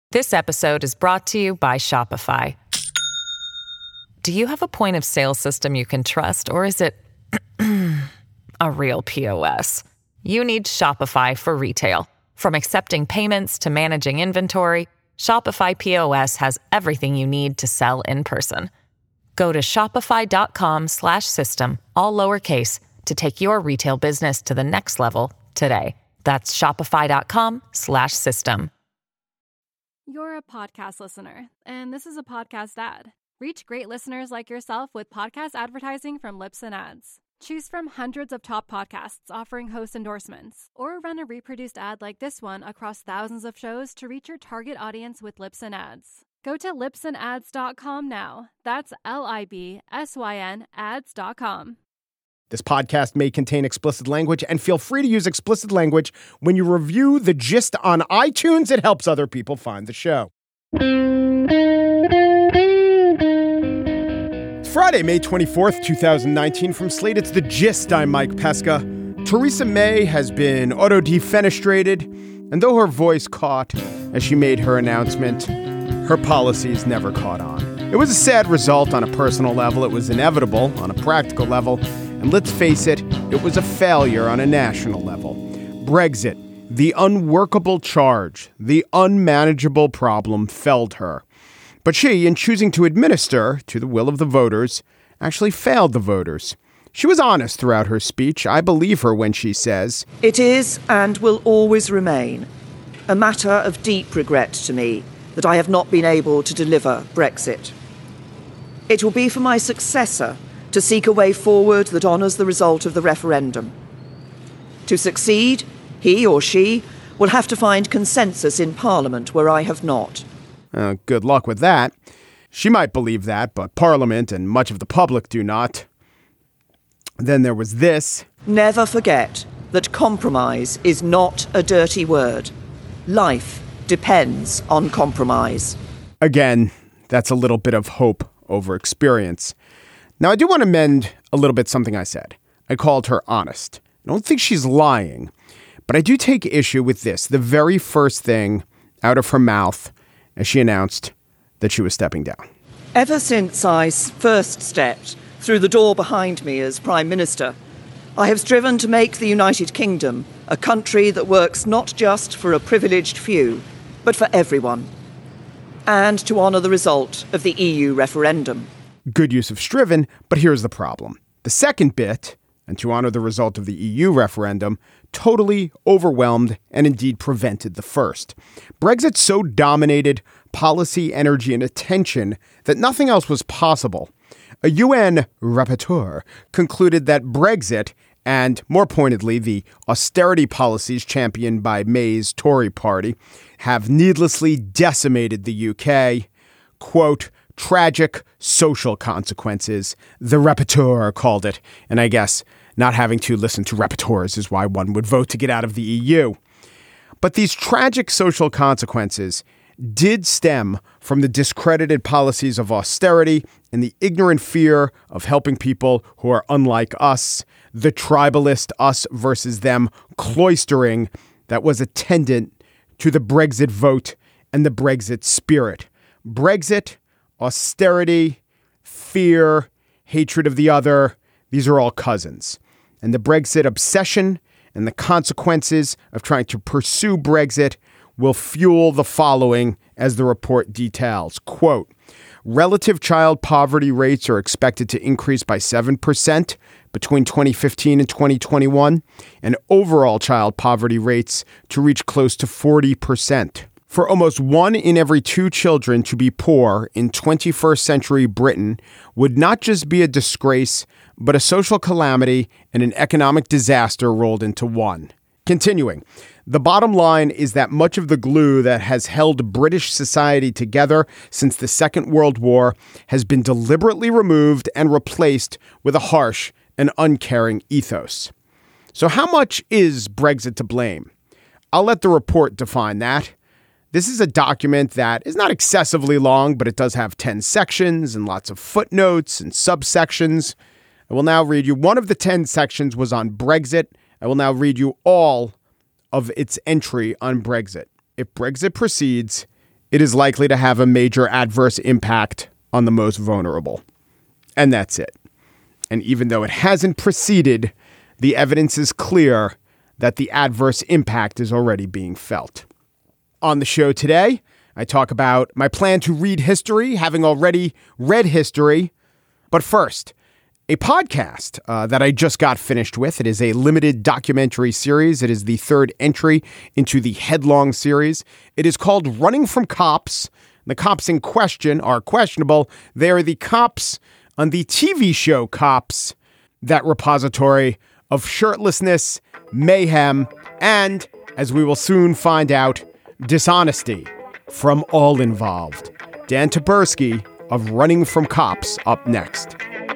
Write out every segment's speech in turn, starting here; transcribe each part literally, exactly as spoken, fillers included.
This episode is brought to you by Shopify. Do you have a point of sale system you can trust, or is it a real P O S? You need Shopify for retail. From accepting payments to managing inventory, Shopify P O S has everything you need to sell in person. Go to shopify.com slash system, all lowercase, to take your retail business to the next level today. That's shopify.com slash system. You're a podcast listener, and this is a podcast ad. Reach great listeners like yourself with podcast advertising from Libsyn Ads. Choose from hundreds of top podcasts offering host endorsements, or run a reproduced ad like this one across thousands of shows to reach your target audience with Libsyn Ads. Go to libsyn ads dot com now. That's L I B S Y N ads dot com. This podcast may contain explicit language, and feel free to use explicit language when you review The Gist on iTunes. It helps other people find the show. It's Friday, May twenty-fourth, twenty nineteen. From Slate, it's The Gist. I'm Mike Pesca. Theresa May has been auto-defenestrated, and though her voice caught as she made her announcement, her policies never caught on. It was a sad result on a personal level. It was inevitable on a practical level. And let's face it, it was a failure on a national level. Brexit, the unworkable charge, the unmanageable problem, felled her. But she, in choosing to administer to the will of the voters, actually failed the voters. She was honest throughout her speech. I believe her when she says, "It is and will always remain a matter of deep regret to me that I have not been able to deliver Brexit. It will be for my successor to seek a way forward that honours the result of the referendum. To succeed, he or she will have to find consensus in Parliament where I have not." Uh, good luck with that. She might believe that, but Parliament and much of the public do not. Then there was this. "Never forget that compromise is not a dirty word. Life depends on compromise." Again, that's a little bit of hope over experience. Now, I do want to mend a little bit something I said. I called her honest. I don't think she's lying, but I do take issue with this. The very first thing out of her mouth as she announced that she was stepping down. "Ever since I first stepped through the door behind me as Prime Minister, I have striven to make the United Kingdom a country that works not just for a privileged few, but for everyone, and to honour the result of the E U referendum." Good use of striven, but here's the problem. The second bit, and to honor the result of the E U referendum, totally overwhelmed and indeed prevented the first. Brexit so dominated policy, energy, and attention that nothing else was possible. A U N rapporteur concluded that Brexit, and more pointedly, the austerity policies championed by May's Tory party, have needlessly decimated the U K. Quote, "tragic social consequences," the rapporteur called it. And I guess not having to listen to rapporteurs is why one would vote to get out of the E U. But these tragic social consequences did stem from the discredited policies of austerity and the ignorant fear of helping people who are unlike us, the tribalist us versus them cloistering that was attendant to the Brexit vote and the Brexit spirit. Brexit, austerity, fear, hatred of the other, these are all cousins. And the Brexit obsession and the consequences of trying to pursue Brexit will fuel the following, as the report details. Quote, "relative child poverty rates are expected to increase by seven percent between twenty fifteen and twenty twenty-one, and overall child poverty rates to reach close to forty percent. For almost one in every two children to be poor in twenty-first century Britain would not just be a disgrace, but a social calamity and an economic disaster rolled into one." Continuing, the bottom line is that much of the glue that has held British society together since the Second World War has been deliberately removed and replaced with a harsh and uncaring ethos. So how much is Brexit to blame? I'll let the report define that. This is a document that is not excessively long, but it does have ten sections and lots of footnotes and subsections. I will now read you. One of the ten sections was on Brexit. I will now read you all of its entry on Brexit. If Brexit proceeds, it is likely to have a major adverse impact on the most vulnerable. And that's it. And even though it hasn't proceeded, the evidence is clear that the adverse impact is already being felt. On the show today, I talk about my plan to read history, having already read history. But first, a podcast uh, that I just got finished with. It is a limited documentary series. It is the third entry into the Headlong series. It is called Running from Cops. The cops in question are questionable. They are the cops on the T V show Cops, that repository of shirtlessness, mayhem, and, as we will soon find out, dishonesty from all involved. Dan Taberski of Running from Cops up next.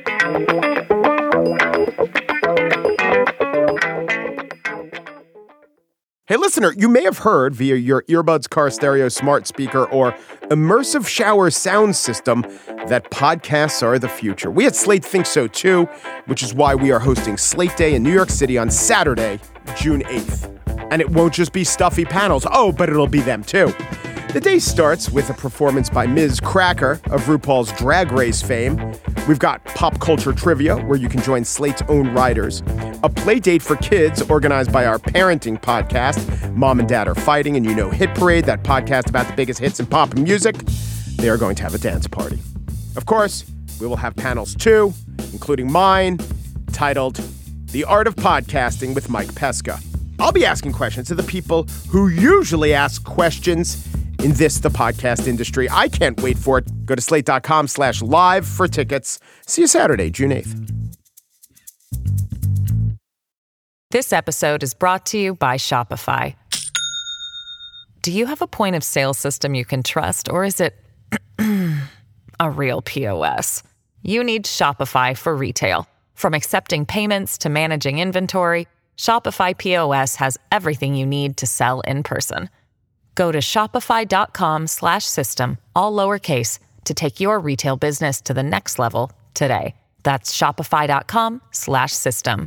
Hey, listener, you may have heard via your earbuds, car stereo, smart speaker, or immersive shower sound system that podcasts are the future. We at Slate think so too, which is why we are hosting Slate Day in New York City on Saturday, June eighth. And it won't just be stuffy panels. Oh, but it'll be them too. The day starts with a performance by Miz Cracker of RuPaul's Drag Race fame. We've got pop culture trivia, where you can join Slate's own writers. A play date for kids organized by our parenting podcast, Mom and Dad Are Fighting, and you know Hit Parade, that podcast about the biggest hits in pop and music. They are going to have a dance party. Of course, we will have panels too, including mine, titled The Art of Podcasting with Mike Pesca. I'll be asking questions to the people who usually ask questions in this, the podcast industry. I can't wait for it. Go to slate.com slash live for tickets. See you Saturday, June eighth. This episode is brought to you by Shopify. Do you have a point of sale system you can trust, or is it a real P O S? You need Shopify for retail. From accepting payments to managing inventory, Shopify P O S has everything you need to sell in person. Go to shopify.com slash system, all lowercase, to take your retail business to the next level today. That's shopify.com slash system.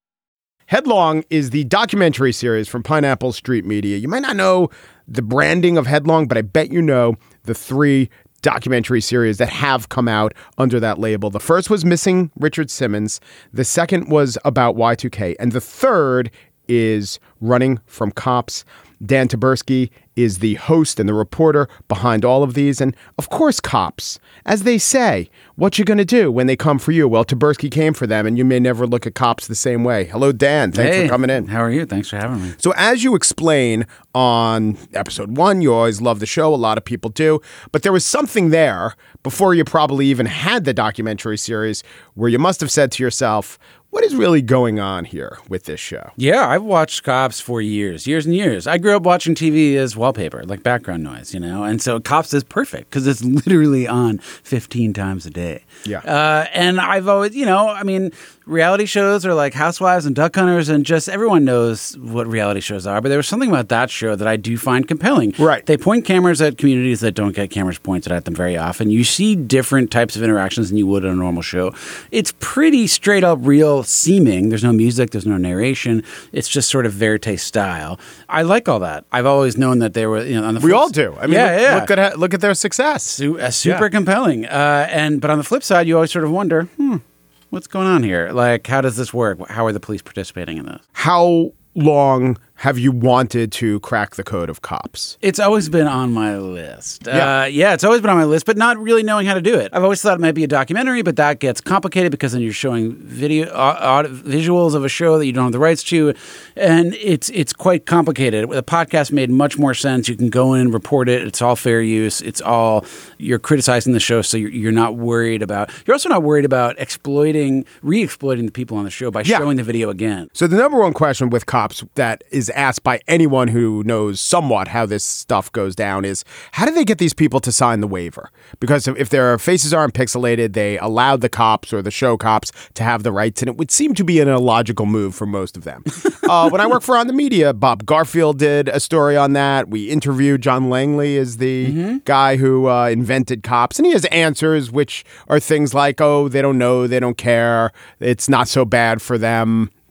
Headlong is the documentary series from Pineapple Street Media. You might not know the branding of Headlong, but I bet you know the three documentary series that have come out under that label. The first was Missing Richard Simmons. The second was about Y two K. And the third is Running from Cops. Dan Taberski is the host and the reporter behind all of these. And of course, cops, as they say, what you going to do when they come for you? Well, Taberski came for them, and you may never look at cops the same way. Hello, Dan. Thanks hey, for coming in. How are you? Thanks for having me. So as you explain on episode one, you always love the show. A lot of people do. But there was something there before you probably even had the documentary series where you must have said to yourself, what is really going on here with this show? Yeah, I've watched Cops for years, years and years. I grew up watching T V as wallpaper, like background noise, you know? And so Cops is perfect because it's literally on fifteen times a day. Yeah. Uh, and I've always, you know, I mean, reality shows are like Housewives and Duck Hunters, and just everyone knows what reality shows are. But there was something about that show that I do find compelling. Right. They point cameras at communities that don't get cameras pointed at them very often. You see different types of interactions than you would on a normal show. It's pretty straight up real seeming. There's no music. There's no narration. It's just sort of verite style. I like all that. I've always known that they were, you know, on the We flip all do. I mean, yeah, look, yeah. look at look at their success. Su- uh, super Yeah. compelling. Uh, and but on the flip side, you always sort of wonder, hmm, what's going on here? Like, how does this work? How are the police participating in this? How long have you wanted to crack the code of cops? It's always been on my list. Yeah. Uh, yeah, it's always been on my list, but not really knowing how to do it. I've always thought it might be a documentary, but that gets complicated because then you're showing video uh, uh, visuals of a show that you don't have the rights to, and it's it's quite complicated. The podcast made much more sense. You can go in and report it. It's all fair use. It's all, you're criticizing the show, so you're, you're not worried about, you're also not worried about exploiting, re-exploiting the people on the show by Yeah. showing the video again. So the number one question with cops that is asked by anyone who knows somewhat how this stuff goes down is, how do they get these people to sign the waiver? Because if their faces aren't pixelated, they allowed the cops or the show cops to have the rights, and it would seem to be an illogical move for most of them. uh, when I worked for On the Media, Bob Garfield did a story on that. We interviewed John Langley as the mm-hmm. guy who uh, invented cops, and he has answers which are things like, oh, they don't know, they don't care, it's not so bad for them.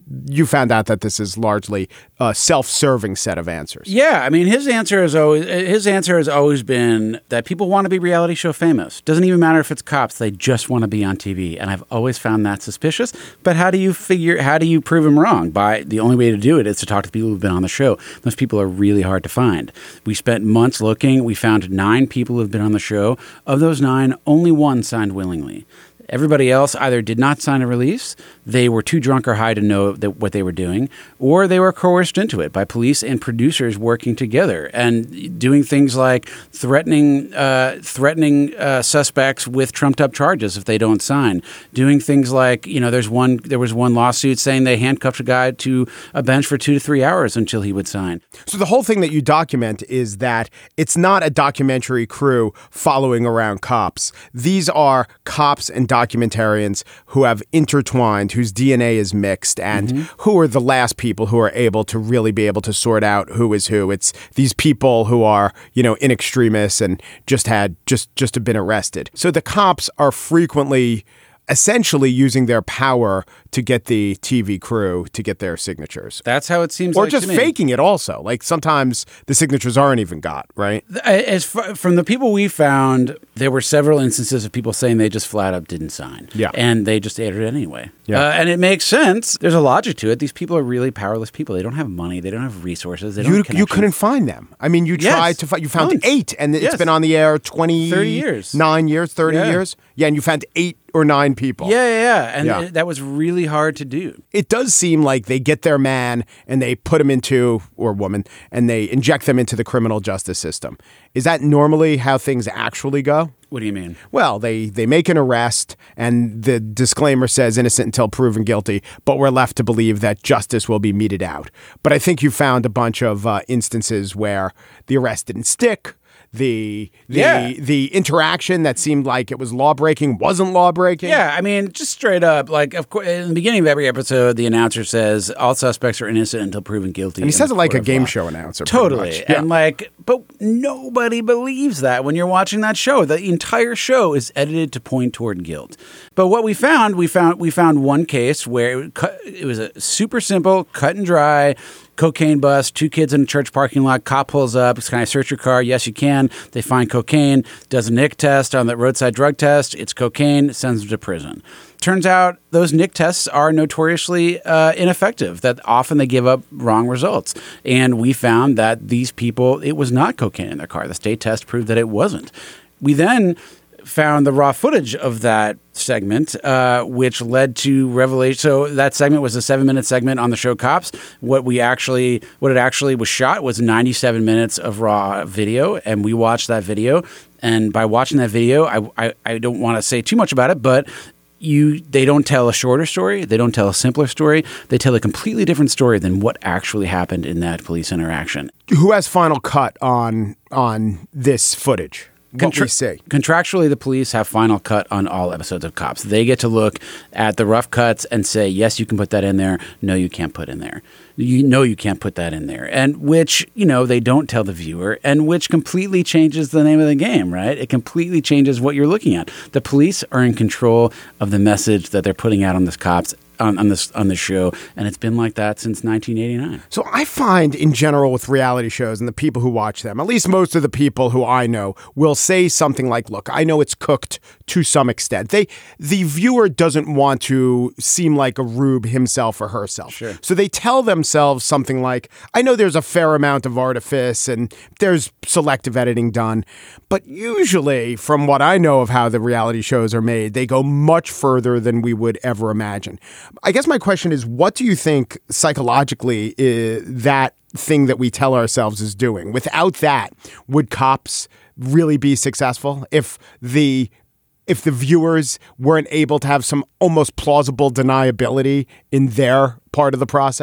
you found out that this is largely a self-serving set of answers. Yeah, I mean, his answer is always his answer has always been that people want to be reality show famous. Doesn't even matter if it's cops; they just want to be on T V. And I've always found that suspicious. But how do you figure? How do you prove him wrong? By the only way to do it is to talk to the people who've been on the show. Those people are really hard to find. We spent months looking. We found nine people who've been on the show. Of those nine, only one signed willingly. Everybody else either did not sign a release, they were too drunk or high to know that what they were doing, or they were coerced into it by police and producers working together and doing things like threatening uh, threatening uh, suspects with trumped-up charges if they don't sign. Doing things like, you know, there's one there was one lawsuit saying they handcuffed a guy to a bench for two to three hours until he would sign. So the whole thing that you document is that it's not a documentary crew following around cops. These are cops and documentarians who have intertwined, whose D N A is mixed, and mm-hmm. who are the last people who are able to really be able to sort out who is who. It's these people who are, you know, in extremis and just had just just have been arrested. So the cops are frequently essentially using their power to get the T V crew to get their signatures. That's how it seems or like just to me. faking it also. Like sometimes the signatures aren't even got, right? As far, from the people we found, there were several instances of people saying they just flat up didn't sign. Yeah. And they just ate it anyway. Yeah. Uh, and it makes sense. There's a logic to it. These people are really powerless people. They don't have money. They don't have resources. They don't you, have you couldn't find them. I mean, you Yes. tried to find, you found Months. eight and it's Yes. been on the air twenty, thirty years. nine years, thirty Yeah. years. Yeah. And you found eight or nine people. Yeah, yeah, yeah. And Yeah. it- that was really hard to do. It does seem like they get their man and they put him into, or woman, and they inject them into the criminal justice system. Is that normally how things actually go? What do you mean? Well, they, they make an arrest and the disclaimer says innocent until proven guilty, but we're left to believe that justice will be meted out. But I think you found a bunch of uh, instances where the arrest didn't stick. The the Yeah. the interaction that seemed like it was law breaking wasn't law breaking. Yeah, I mean, just straight up, like, of course, in the beginning of every episode, the announcer says all suspects are innocent until proven guilty. And he in says the it like court a of game law. show announcer. pretty Totally. much. Yeah. And like, but nobody believes that when you're watching that show. The entire show is edited to point toward guilt. But what we found, we found, we found one case where it, cut, it was a super simple, cut and dry cocaine bust, two kids in a church parking lot, cop pulls up, can I search your car? Yes, you can. They find cocaine, does a N I C test on the roadside drug test. It's cocaine, sends them to prison. Turns out those N I C tests are notoriously uh, ineffective, that often they give up wrong results. And we found that these people, it was not cocaine in their car. The state test proved that it wasn't. We then found the raw footage of that segment, uh, which led to revelation. So that segment was a seven-minute segment on the show Cops. What we actually, what it actually was shot was ninety-seven minutes of raw video, and we watched that video. And by watching that video, I I, I don't want to say too much about it, but you they don't tell a shorter story. They don't tell a simpler story. They tell a completely different story than what actually happened in that police interaction. Who has final cut on on this footage? What Contra- we see. Contractually, the police have final cut on all episodes of Cops. They get to look at the rough cuts and say, yes, you can put that in there. No, you can't put in there. You know you can't put that in there. And which, you know, they don't tell the viewer, and which completely changes the name of the game, right? It completely changes what you're looking at. The police are in control of the message that they're putting out on this Cops. On, on this on the show, and it's been like that since nineteen eighty-nine. So I find in general with reality shows and the people who watch them, at least most of the people who I know, will say something like, look, I know it's cooked to some extent. They the viewer doesn't want to seem like a rube himself or herself. Sure. So they tell themselves something like, I know there's a fair amount of artifice and there's selective editing done, but usually from what I know of how the reality shows are made, they go much further than we would ever imagine. I guess my question is, what do you think psychologically is that thing that we tell ourselves is doing? Without that, would Cops really be successful if the if the viewers weren't able to have some almost plausible deniability in their part of the process?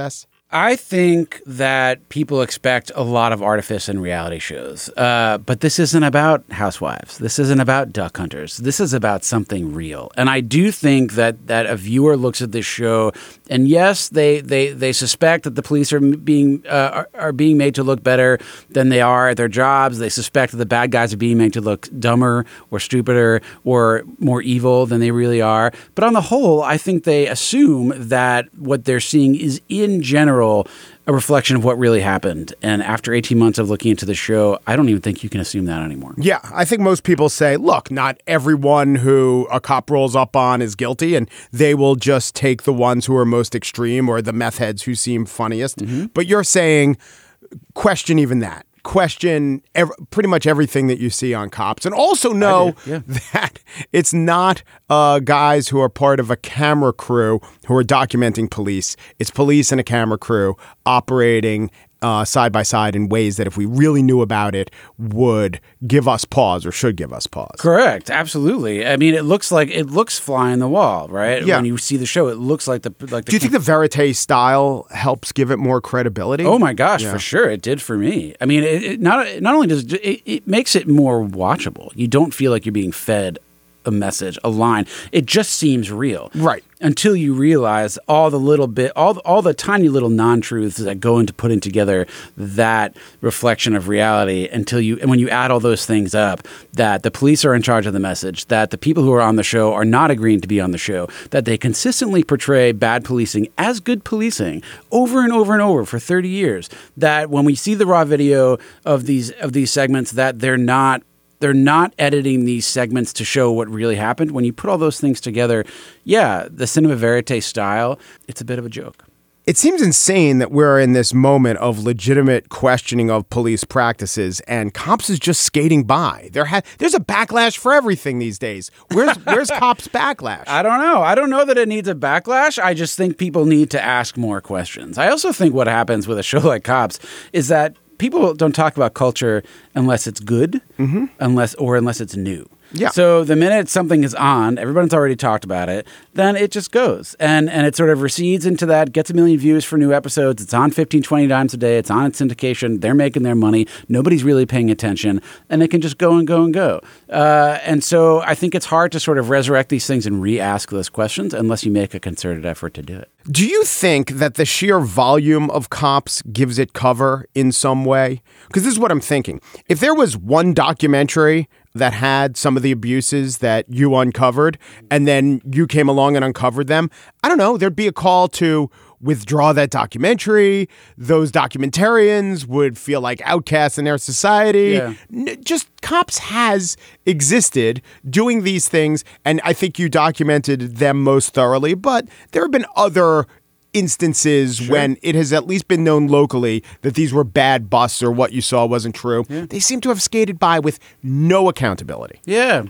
I think that people expect a lot of artifice in reality shows, uh, but this isn't about housewives. This isn't about duck hunters. This is about something real. And I do think that that a viewer looks at this show, and yes, they they, they suspect that the police are being uh, are, are being made to look better than they are at their jobs. They suspect that the bad guys are being made to look dumber or stupider or more evil than they really are. But on the whole, I think they assume that what they're seeing is in general a reflection of what really happened. And after eighteen months of looking into the show, I don't even think you can assume that anymore. Yeah, I think most people say, look, not everyone who a cop rolls up on is guilty, and they will just take the ones who are most extreme or the meth heads who seem funniest. Mm-hmm. But you're saying question even that. Question ev- pretty much everything that you see on Cops, and also know yeah. that it's not uh, guys who are part of a camera crew who are documenting police. It's police and a camera crew operating uh, side by side in ways that if we really knew about it would give us pause or should give us pause. Correct. Absolutely. I mean, it looks like it looks fly in the wall, right? Yeah. When you see the show, it looks like the like. The Do you think the verite style helps give it more credibility? Oh my gosh, yeah. for sure, it did for me. I mean, it, it not not only does it, it makes it more watchable. You don't feel like you're being fed a message, a line. It just seems real, right? Until you realize all the little bit, all all the tiny little non-truths that go into putting together that reflection of reality. Until you, and when you add all those things up, that the police are in charge of the message, that the people who are on the show are not agreeing to be on the show, that they consistently portray bad policing as good policing over and over and over for thirty years. That when we see the raw video of these of these segments, that they're not. They're not editing these segments to show what really happened. When you put all those things together, yeah, the cinema verite style, it's a bit of a joke. It seems insane that we're in this moment of legitimate questioning of police practices, and Cops is just skating by. There ha- There's a backlash for everything these days. Where's where's Cops' backlash? I don't know. I don't know that it needs a backlash. I just think people need to ask more questions. I also think what happens with a show like Cops is that people don't talk about culture unless it's good, mm-hmm. unless or unless it's new. Yeah. So the minute something is on, everyone's already talked about it, then it just goes. And and it sort of recedes into that, gets a million views for new episodes. It's on fifteen, twenty times a day. It's on its syndication. They're making their money. Nobody's really paying attention. And it can just go and go and go. Uh, and so I think it's hard to sort of resurrect these things and re-ask those questions unless you make a concerted effort to do it. Do you think that the sheer volume of Cops gives it cover in some way? Because this is what I'm thinking. If there was one documentary that had some of the abuses that you uncovered, and then you came along and uncovered them, I don't know, there'd be a call to withdraw that documentary. Those documentarians would feel like outcasts in their society. Yeah. N- just Cops has existed doing these things, and I think you documented them most thoroughly, but there have been other instances sure. when it has at least been known locally that these were bad busts or what you saw wasn't true. Yeah. They seem to have skated by with no accountability. Yeah.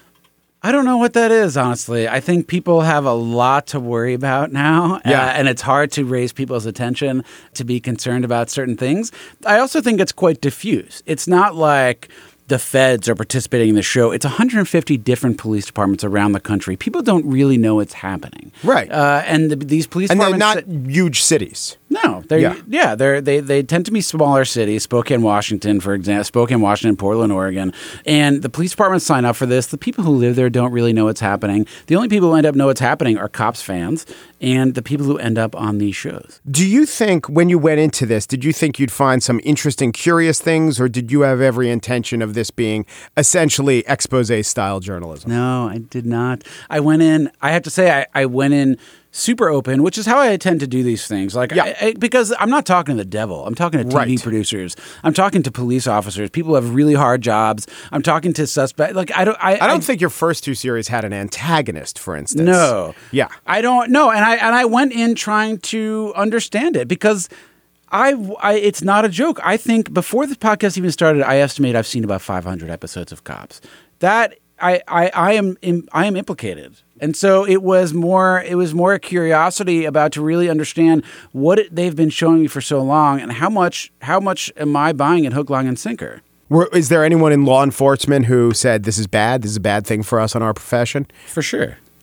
I don't know what that is, honestly. I think people have a lot to worry about now, yeah. uh, and it's hard to raise people's attention to be concerned about certain things. I also think it's quite diffuse. It's not like the feds are participating in the show. It's one hundred fifty different police departments around the country. People don't really know what's happening. Right. Uh, and the, these police and departments... And they're not huge cities. No. They're, yeah, yeah they're, they they tend to be smaller cities. Spokane, Washington, for example. Spokane, Washington, Portland, Oregon. And the police departments sign up for this. The people who live there don't really know what's happening. The only people who end up know what's happening are Cops fans and the people who end up on these shows. Do you think when you went into this, did you think you'd find some interesting, curious things, or did you have every intention of this being essentially expose-style journalism? No, I did not. I went in, I have to say, I, I went in super open, which is how I tend to do these things. Like, yeah. I, I, because I'm not talking to the devil. I'm talking to T V right. producers. I'm talking to police officers. People who have really hard jobs. I'm talking to suspects. Like, I don't. I, I don't I, think your first two series had an antagonist, for instance. No. Yeah. I don't know. And I and I went in trying to understand it because I, I it's not a joke. I think before the podcast even started, I estimate I've seen about five hundred episodes of Cops. That I I, I am I am implicated. And so it was more it was more a curiosity about to really understand what it, they've been showing me for so long and how much how much am I buying it hook, line, and sinker. Were, is there anyone in law enforcement who said this is bad, this is a bad thing for us on our profession? For sure.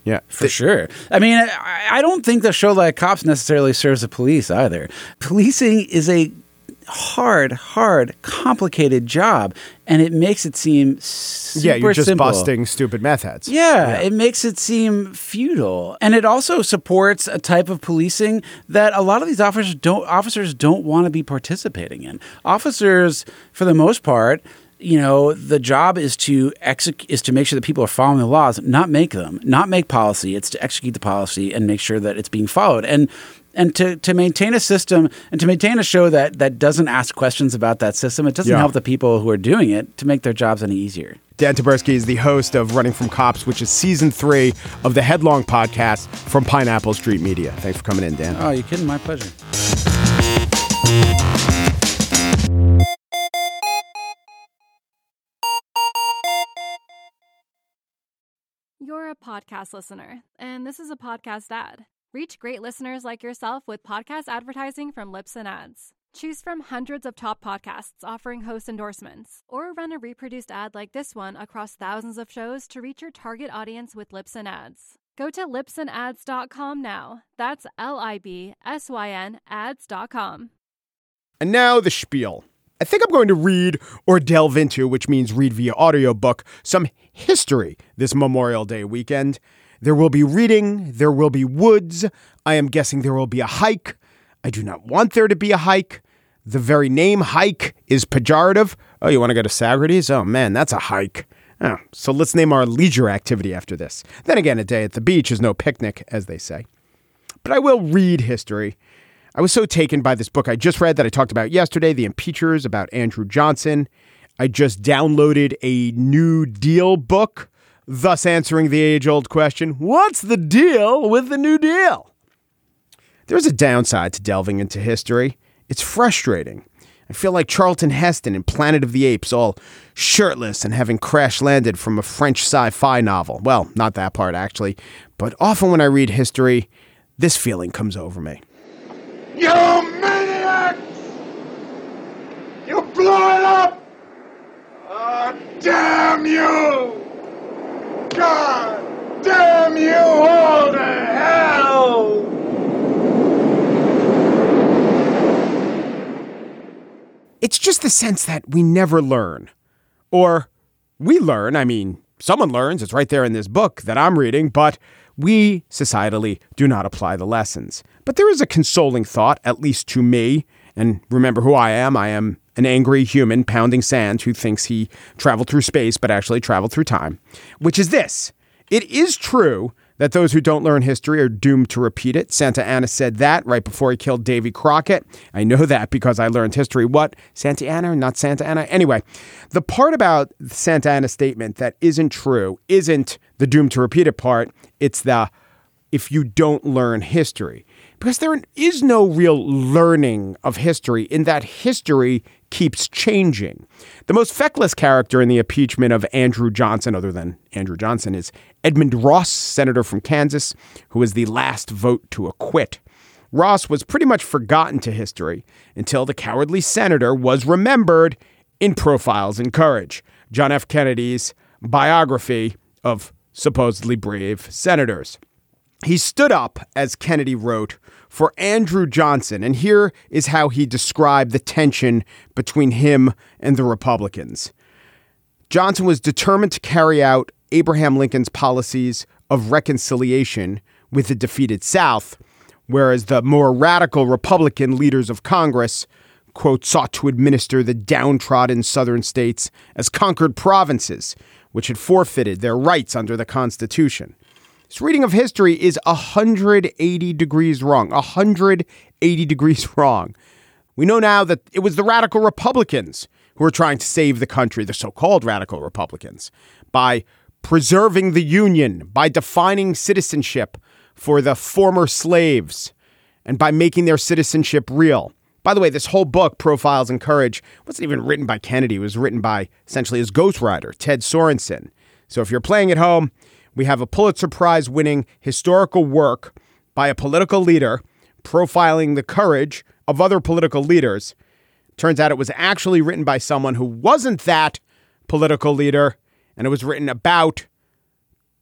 Yeah, for sure. I mean, I, I don't think the show like Cops necessarily serves the police either. Policing is a hard, hard, complicated job, and it makes it seem super Yeah, you're just simple. busting stupid meth heads. Yeah, yeah, it makes it seem futile. And it also supports a type of policing that a lot of these officers don't officers don't want to be participating in. Officers, for the most part, you know, the job is to execute, is to make sure that people are following the laws, not make them, not make policy. It's to execute the policy and make sure that it's being followed. And and to, to maintain a system and to maintain a show that, that doesn't ask questions about that system, it doesn't yeah. help the people who are doing it to make their jobs any easier. Dan Taberski is the host of Running from Cops, which is season three of the Headlong podcast from Pineapple Street Media. Thanks for coming in, Dan. Oh, you kidding? My pleasure. You're a podcast listener, and this is a podcast ad. Reach great listeners like yourself with podcast advertising from Libsyn Ads. Choose from hundreds of top podcasts offering host endorsements, or run a reproduced ad like this one across thousands of shows to reach your target audience with Libsyn Ads. Go to libsyn ads dot com now. That's L I B S Y N ads dot com. And now the spiel. I think I'm going to read or delve into, which means read via audiobook, some history this Memorial Day weekend. There will be reading. There will be woods. I am guessing there will be a hike. I do not want there to be a hike. The very name hike is pejorative. Oh, you want to go to Socrates? Oh, man, that's a hike. Oh, so let's name our leisure activity after this. Then again, a day at the beach is no picnic, as they say. But I will read history. I was so taken by this book I just read that I talked about yesterday, The Impeachers, about Andrew Johnson. I just downloaded a New Deal book, thus answering the age-old question, what's the deal with the New Deal? There's a downside to delving into history. It's frustrating. I feel like Charlton Heston in Planet of the Apes, all shirtless and having crash-landed from a French sci-fi novel. Well, not that part, actually. But often when I read history, this feeling comes over me. You maniacs! You blew it up! Oh, damn you! God damn you all to hell! It's just the sense that we never learn. Or we learn, I mean, someone learns, it's right there in this book that I'm reading, but we, societally, do not apply the lessons. But there is a consoling thought, at least to me, and remember who I am. I am an angry human pounding sand who thinks he traveled through space, but actually traveled through time, which is this. It is true that those who don't learn history are doomed to repeat it. Santa Anna said that right before he killed Davy Crockett. I know that because I learned history. What? Santa Anna? Not Santa Anna? Anyway, the part about Santa Anna's statement that isn't true isn't the doomed to repeat it part. It's the if you don't learn history. Because there is no real learning of history in that history keeps changing. The most feckless character in the impeachment of Andrew Johnson, other than Andrew Johnson, is Edmund Ross, senator from Kansas, who was the last vote to acquit. Ross was pretty much forgotten to history until the cowardly senator was remembered in Profiles in Courage, John F. Kennedy's biography of supposedly brave senators. He stood up, as Kennedy wrote, for Andrew Johnson, and here is how he described the tension between him and the Republicans. Johnson was determined to carry out Abraham Lincoln's policies of reconciliation with the defeated South, whereas the more radical Republican leaders of Congress, quote, sought to administer the downtrodden southern states as conquered provinces, which had forfeited their rights under the Constitution. This reading of history is one hundred eighty degrees wrong. one hundred eighty degrees wrong. We know now that it was the radical Republicans who were trying to save the country, the so-called radical Republicans, by preserving the Union, by defining citizenship for the former slaves, and by making their citizenship real. By the way, this whole book, Profiles in Courage, wasn't even written by Kennedy. It was written by essentially his ghostwriter, Ted Sorensen. So if you're playing at home, we have a Pulitzer Prize winning historical work by a political leader profiling the courage of other political leaders. Turns out it was actually written by someone who wasn't that political leader, and it was written about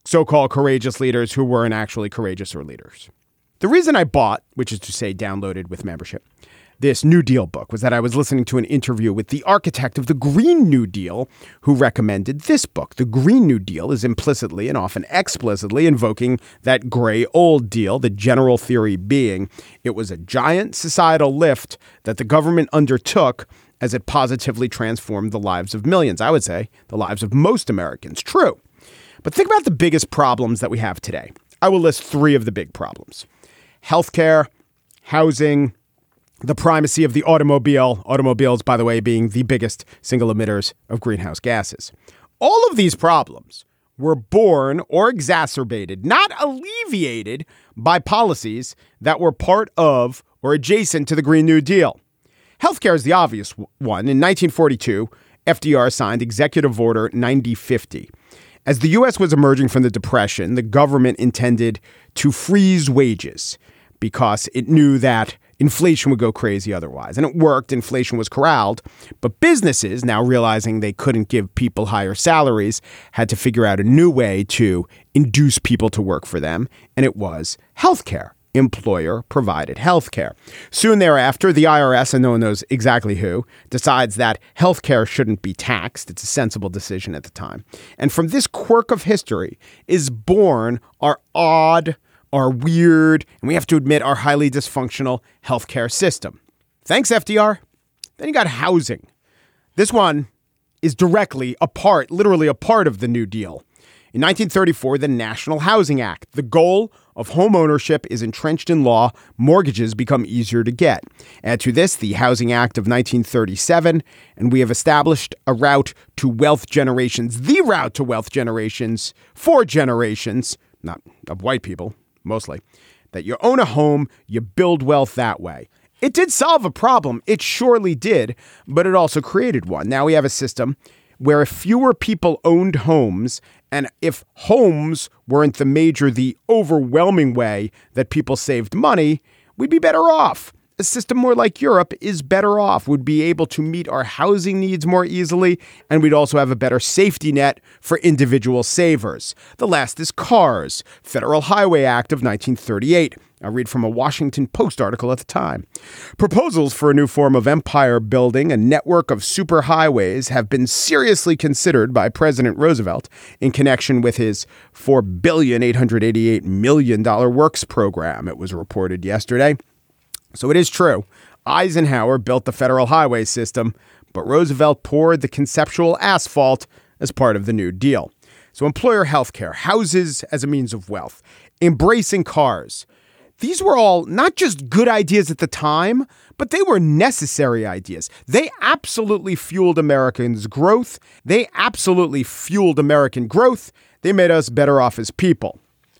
so-called courageous leaders who weren't actually courageous or leaders. The reason I bought, which is to say downloaded with membership, this New Deal book was that I was listening to an interview with the architect of the Green New Deal who recommended this book. The Green New Deal is implicitly and often explicitly invoking that gray old deal, the general theory being it was a giant societal lift that the government undertook as it positively transformed the lives of millions. I would say the lives of most Americans. True. But think about the biggest problems that we have today. I will list three of the big problems: healthcare, housing, the primacy of the automobile, automobiles, by the way, being the biggest single emitters of greenhouse gases. All of these problems were born or exacerbated, not alleviated, by policies that were part of or adjacent to the Green New Deal. Healthcare is the obvious one. In nineteen forty-two, F D R signed Executive Order ninety fifty. As the U S was emerging from the Depression, the government intended to freeze wages because it knew that inflation would go crazy otherwise. And it worked. Inflation was corralled. But businesses, now realizing they couldn't give people higher salaries, had to figure out a new way to induce people to work for them. And it was healthcare. Employer-provided healthcare. Soon thereafter, the I R S, and no one knows exactly who, decides that healthcare shouldn't be taxed. It's a sensible decision at the time. And from this quirk of history is born our odd, our weird, and we have to admit, our highly dysfunctional healthcare system. Thanks, F D R. Then you got housing. This one is directly a part, literally a part of the New Deal. In nineteen thirty-four, the National Housing Act. The goal of home ownership is entrenched in law. Mortgages become easier to get. Add to this the Housing Act of nineteen thirty-seven, and we have established a route to wealth generations, the route to wealth generations for generations, not of white people, mostly, that you own a home, you build wealth that way. It did solve a problem. It surely did, but it also created one. Now we have a system where if fewer people owned homes, and if homes weren't the major, the overwhelming way that people saved money, we'd be better off. A system more like Europe is better off, would be able to meet our housing needs more easily, and we'd also have a better safety net for individual savers. The last is cars, Federal Highway Act of nineteen thirty-eight. I read from a Washington Post article at the time. Proposals for a new form of empire building, a network of superhighways, have been seriously considered by President Roosevelt in connection with his four billion eight hundred eighty-eight million dollars works program, it was reported yesterday. So it is true. Eisenhower built the federal highway system, but Roosevelt poured the conceptual asphalt as part of the New Deal. So employer health care, houses as a means of wealth, embracing cars. These were all not just good ideas at the time, but they were necessary ideas. They absolutely fueled Americans' growth. They absolutely fueled American growth. They made us better off as people.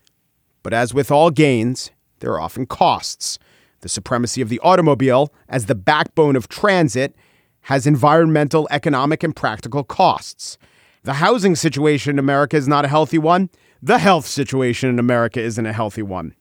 But as with all gains, there are often costs. The supremacy of the automobile as the backbone of transit has environmental, economic, and practical costs. The housing situation in America is not a healthy one. The health situation in America isn't a healthy one.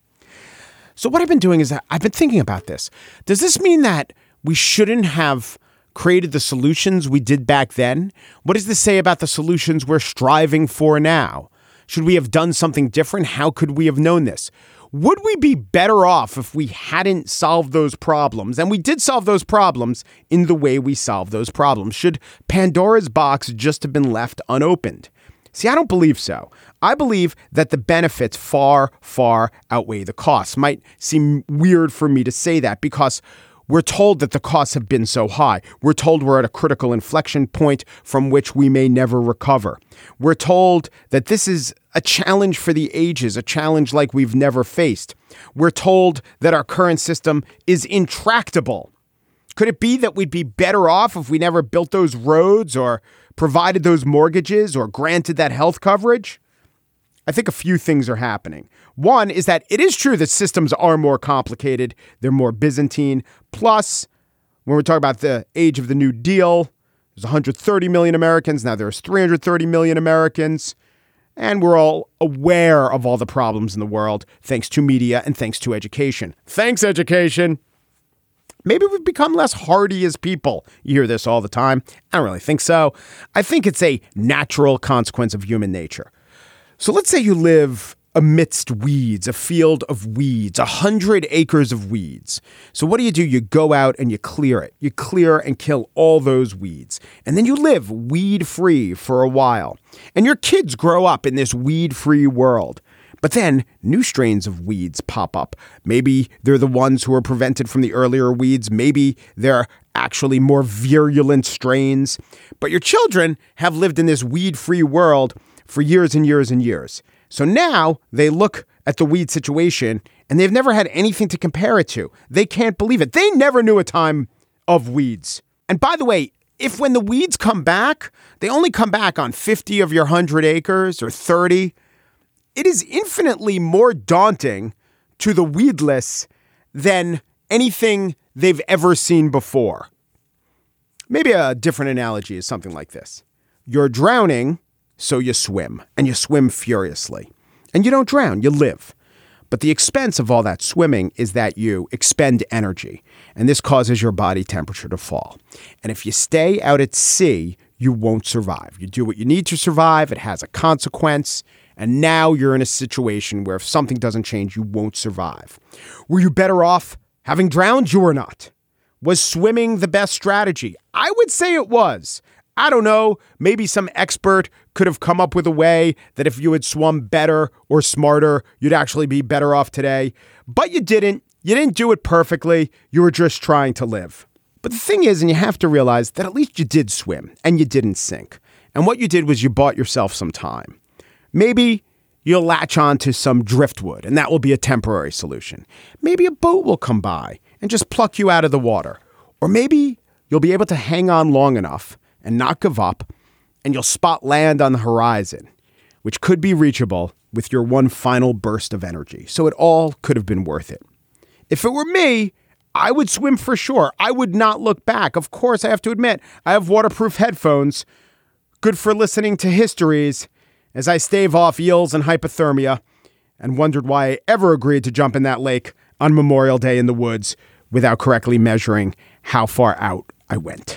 So what I've been doing is I've been thinking about this. Does this mean that we shouldn't have created the solutions we did back then? What does this say about the solutions we're striving for now? Should we have done something different? How could we have known this? Would we be better off if we hadn't solved those problems? And we did solve those problems in the way we solved those problems. Should Pandora's box just have been left unopened? See, I don't believe so. I believe that the benefits far, far outweigh the costs. Might seem weird for me to say that because we're told that the costs have been so high. We're told we're at a critical inflection point from which we may never recover. We're told that this is a challenge for the ages, a challenge like we've never faced. We're told that our current system is intractable. Could it be that we'd be better off if we never built those roads or provided those mortgages or granted that health coverage? I think a few things are happening. One is that it is true that systems are more complicated. They're more Byzantine. Plus, when we're talking about the age of the New Deal, there's one hundred thirty million Americans. Now there's three hundred thirty million Americans. And we're all aware of all the problems in the world, thanks to media and thanks to education. Thanks, education. Maybe we've become less hardy as people. You hear this all the time. I don't really think so. I think it's a natural consequence of human nature. So let's say you live amidst weeds, a field of weeds, a hundred acres of weeds. So what do you do? You go out and you clear it. You clear and kill all those weeds. And then you live weed-free for a while. And your kids grow up in this weed-free world. But then new strains of weeds pop up. Maybe they're the ones who were prevented from the earlier weeds. Maybe they're actually more virulent strains. But your children have lived in this weed-free world for years and years and years. So now they look at the weed situation and they've never had anything to compare it to. They can't believe it. They never knew a time of weeds. And by the way, if when the weeds come back, they only come back on fifty of your one hundred acres or thirty, it is infinitely more daunting to the weedless than anything they've ever seen before. Maybe a different analogy is something like this. You're drowning, so you swim, and you swim furiously. And you don't drown, you live. But the expense of all that swimming is that you expend energy, and this causes your body temperature to fall. And if you stay out at sea, you won't survive. You do what you need to survive, it has a consequence, and now you're in a situation where if something doesn't change, you won't survive. Were you better off having drowned? You or not? Was swimming the best strategy? I would say it was. I don't know, maybe some expert could have come up with a way that if you had swum better or smarter, you'd actually be better off today. But you didn't. You didn't do it perfectly. You were just trying to live. But the thing is, and you have to realize that at least you did swim and you didn't sink. And what you did was you bought yourself some time. Maybe you'll latch on to some driftwood and that will be a temporary solution. Maybe a boat will come by and just pluck you out of the water. Or maybe you'll be able to hang on long enough and not give up, and you'll spot land on the horizon, which could be reachable with your one final burst of energy. So it all could have been worth it. If it were me, I would swim for sure. I would not look back. Of course, I have to admit, I have waterproof headphones, good for listening to histories as I stave off eels and hypothermia, and wondered why I ever agreed to jump in that lake on Memorial Day in the woods without correctly measuring how far out I went.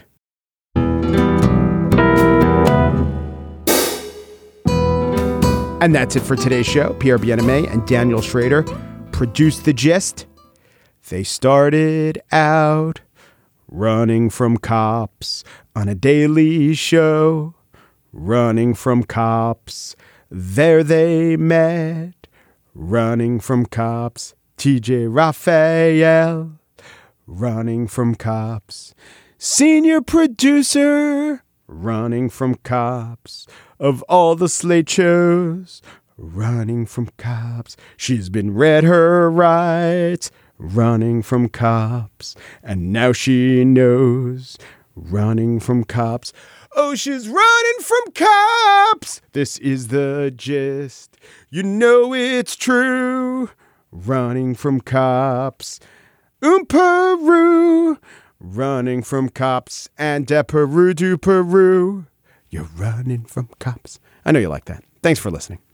And that's it for today's show. Pierre Bienaimé and Daniel Schrader produced The Gist. They started out running from cops on a daily show. Running from cops. There they met. Running from cops. T J Raphael. Running from cops. Senior producer. Running from cops. Of all the Slate shows, running from cops. She's been read her rights, running from cops. And now she knows, running from cops. Oh, she's running from cops. This is The Gist. You know it's true. Running from cops. Oom-Peru. Running from cops and de Peru do Peru. You're running from cops. I know you like that. Thanks for listening.